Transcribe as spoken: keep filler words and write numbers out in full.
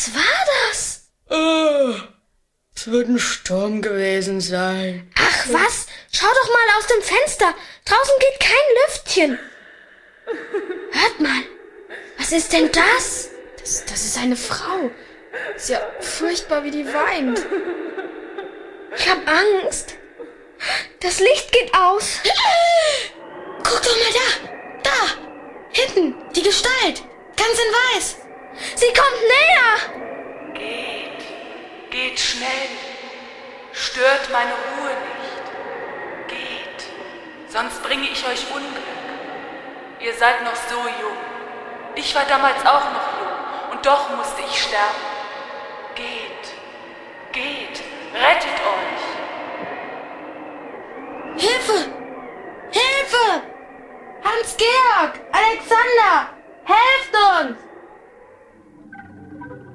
Was war das? Oh, es wird ein Sturm gewesen sein. Ach was, schau doch mal aus dem Fenster. Draußen geht kein Lüftchen. Hört mal, was ist denn das? Das, das ist eine Frau. Ist ja furchtbar, wie die weint. Ich hab Angst. Das Licht geht aus. Guck doch mal da. Da. Hinten. Die Gestalt. Ganz in weiß. Sie kommt näher. Geht. Geht schnell. Stört meine Ruhe nicht. Geht. Sonst bringe ich euch Unglück. Ihr seid noch so jung. Ich war damals auch noch jung. Und doch musste ich sterben. Geht. Geht. Rettet euch. Hilfe! Hilfe! Hans-Georg! Alexander! Helft uns!